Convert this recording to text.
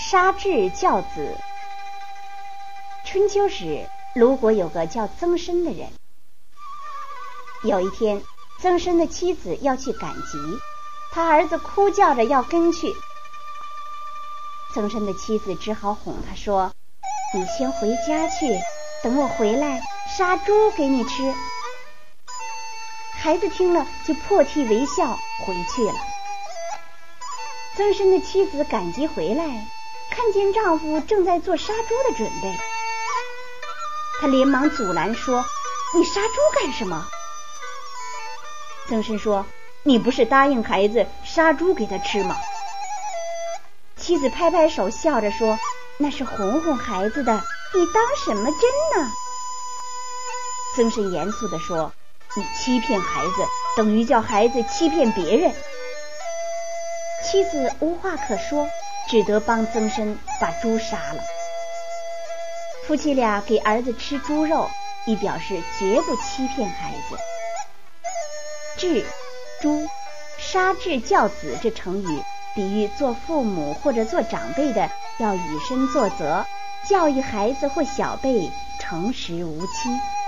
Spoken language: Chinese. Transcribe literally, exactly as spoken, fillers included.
杀彘教子。春秋时，鲁国有个叫曾参的人。有一天，曾参的妻子要去赶集，他儿子哭叫着要跟去。曾参的妻子只好哄他说：“你先回家去，等我回来杀猪给你吃。”孩子听了就破涕为笑，回去了。曾参的妻子赶集回来，看见丈夫正在做杀猪的准备，她连忙阻拦说：“你杀猪干什么？”曾参说：“你不是答应孩子杀猪给他吃吗？”妻子拍拍手笑着说：“那是哄哄孩子的，你当什么真呢？”曾参严肃地说：“你欺骗孩子，等于叫孩子欺骗别人。”妻子无话可说，只得帮曾参把猪杀了。夫妻俩给儿子吃猪肉，以表示绝不欺骗孩子。彘、猪、杀彘教子这成语，比喻做父母或者做长辈的要以身作则，教育孩子或小辈诚实无欺。